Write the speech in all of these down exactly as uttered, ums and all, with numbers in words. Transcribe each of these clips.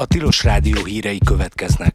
A Tilos Rádió hírei következnek.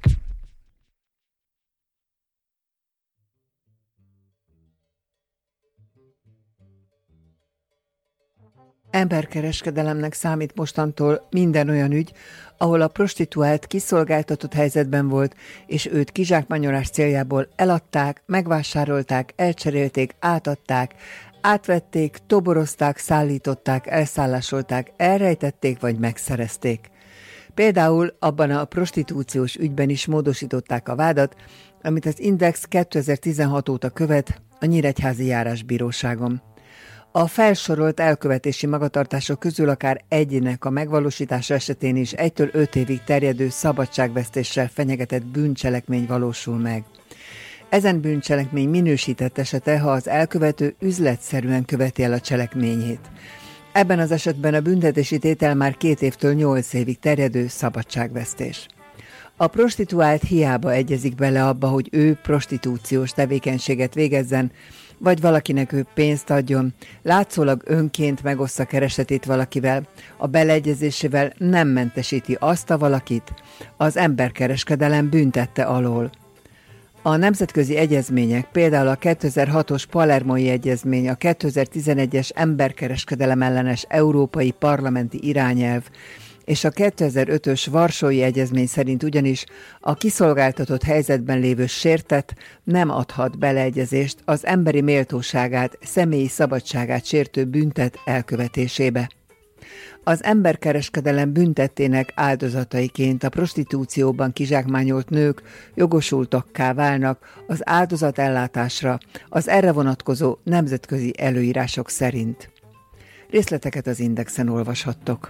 Emberkereskedelemnek számít mostantól minden olyan ügy, ahol a prostituált kiszolgáltatott helyzetben volt, és őt kizsákmányolás céljából eladták, megvásárolták, elcserélték, átadták, átvették, toborozták, szállították, elszállásolták, elrejtették vagy megszerezték. Például abban a prostitúciós ügyben is módosították a vádat, amit az Index kétezer-tizenhat óta követ a Nyíregyházi Járásbíróságon. A felsorolt elkövetési magatartások közül akár egynek a megvalósítása esetén is egytől öt évig terjedő szabadságvesztéssel fenyegetett bűncselekmény valósul meg. Ezen bűncselekmény minősített esete, ha az elkövető üzletszerűen követi el a cselekményét. Ebben az esetben a büntetési tétel már két évtől nyolc évig terjedő szabadságvesztés. A prostituált hiába egyezik bele abba, hogy ő prostitúciós tevékenységet végezzen, vagy valakinek ő pénzt adjon, látszólag önként megossza keresetét valakivel, a beleegyezésével nem mentesíti azt a valakit, az emberkereskedelem büntette alól. A nemzetközi egyezmények, például a kétezer-hatos Palermói Egyezmény, a kétezer-tizenegyes emberkereskedelem ellenes európai parlamenti irányelv és a kétezer-ötös Varsói Egyezmény szerint ugyanis a kiszolgáltatott helyzetben lévő sértett nem adhat beleegyezést az emberi méltóságát, személyi szabadságát sértő büntet elkövetésébe. Az emberkereskedelem büntettének áldozataiként a prostitúcióban kizsákmányolt nők jogosultakká válnak az áldozatellátásra az erre vonatkozó nemzetközi előírások szerint. Részleteket az Indexen olvashattok.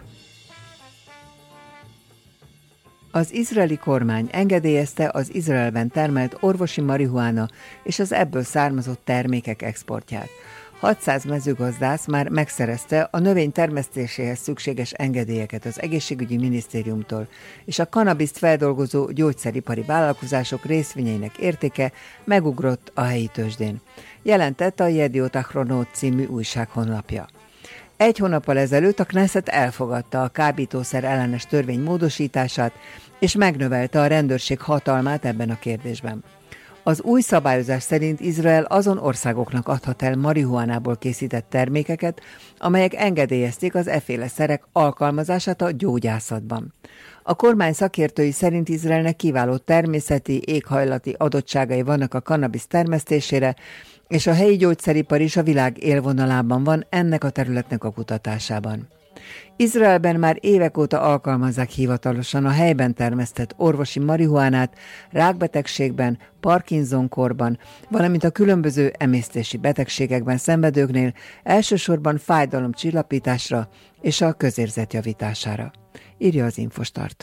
Az izraeli kormány engedélyezte az Izraelben termelt orvosi marihuána és az ebből származott termékek exportját. hatszáz mezőgazdász már megszerezte a növény termesztéséhez szükséges engedélyeket az egészségügyi minisztériumtól, és a kannabiszt feldolgozó gyógyszeripari vállalkozások részvényeinek értéke megugrott a helyi tőzsdén, jelentett a Yediot Ahronot című újság honlapja. Egy hónappal ezelőtt a Knesset elfogadta a kábítószer ellenes törvény módosítását, és megnövelte a rendőrség hatalmát ebben a kérdésben. Az új szabályozás szerint Izrael azon országoknak adhat el marihuánából készített termékeket, amelyek engedélyezték az efféle szerek alkalmazását a gyógyászatban. A kormány szakértői szerint Izraelnek kiváló természeti, éghajlati adottságai vannak a kannabisz termesztésére, és a helyi gyógyszeripar is a világ élvonalában van ennek a területnek a kutatásában. Izraelben már évek óta alkalmazzák hivatalosan a helyben termesztett orvosi marihuánát rákbetegségben, Parkinson-korban, valamint a különböző emésztési betegségekben szenvedőknél, elsősorban fájdalomcsillapításra és a közérzet javítására. Írja az Infostart.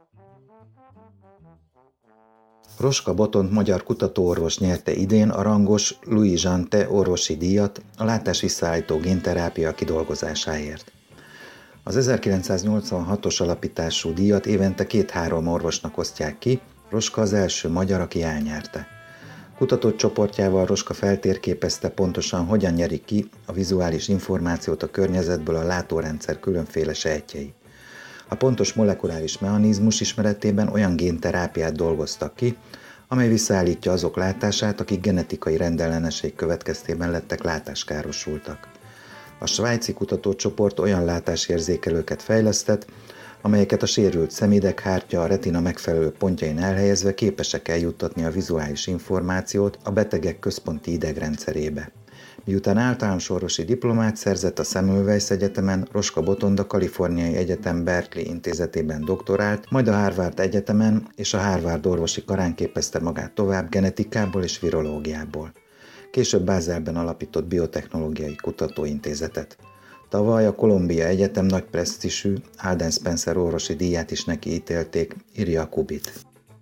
Roska Botont magyar kutatóorvos nyerte idén a rangos Louis Jeantet orvosi díjat a látásvisszaállító génterápia kidolgozásáért. Az ezerkilencszáznyolcvanhatos alapítású díjat évente két-három orvosnak osztják ki, Roska az első magyar, aki elnyerte. Kutatott csoportjával Roska feltérképezte pontosan, hogyan nyerik ki a vizuális információt a környezetből a látórendszer különféle sejtjei. A pontos molekuláris mechanizmus ismeretében olyan génterápiát dolgoztak ki, amely visszaállítja azok látását, akik genetikai rendellenesség következtében lettek látáskárosultak. A svájci kutatócsoport olyan látásérzékelőket fejlesztett, amelyeket a sérült szemideghártya a retina megfelelő pontjain elhelyezve képesek eljuttatni a vizuális információt a betegek központi idegrendszerébe. Miután általános orvosi diplomát szerzett a Semmelweis Egyetemen, Roska Botont a Kaliforniai Egyetem Berkeley intézetében doktorált, majd a Harvard Egyetemen és a Harvard orvosi karán képezte magát tovább genetikából és virológiából. Később Bázelben alapított biotechnológiai kutatóintézetet. Tavaly a Columbia Egyetem nagy presztízsű Alden Spencer orvosi díját is neki ítélték, írja a Kubit.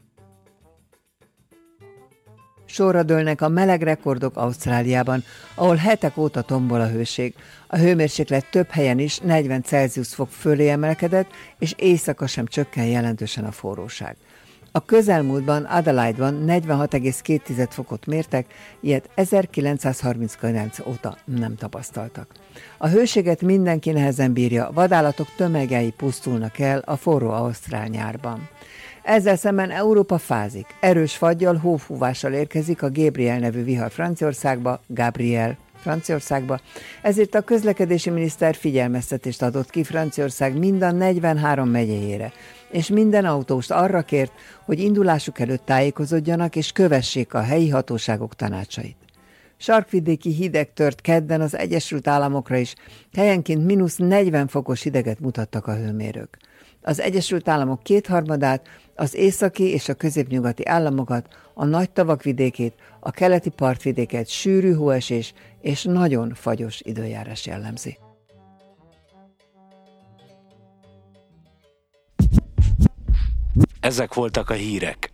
Sorra dőlnek a meleg rekordok Ausztráliában, ahol hetek óta tombol a hőség. A hőmérséklet több helyen is negyven Celsius fok fölé emelkedett, és éjszaka sem csökken jelentősen a forróság. A közelmúltban Adelaide-ban negyvenhat egész két fokot mértek, ilyet ezerkilencszázharminckilenc óta nem tapasztaltak. A hőséget mindenki nehezen bírja, vadállatok tömegei pusztulnak el a forró ausztrál nyárban. Ezzel szemben Európa fázik. Erős faggyal, hófúvással érkezik a Gabriel nevű vihar Franciaországba, Gabriel Franciaországba, ezért a közlekedési miniszter figyelmeztetést adott ki Franciaország mind a negyvenhárom megyéjére, és minden autóst arra kért, hogy indulásuk előtt tájékozódjanak és kövessék a helyi hatóságok tanácsait. Sarkvidéki hideg tört kedden az Egyesült Államokra is, helyenként mínusz negyven fokos hideget mutattak a hőmérők. Az Egyesült Államok kétharmadát, az északi és a középnyugati államokat, a nagy tavak vidékét, a keleti partvidéket sűrű hóesés és nagyon fagyos időjárás jellemzi. Ezek voltak a hírek.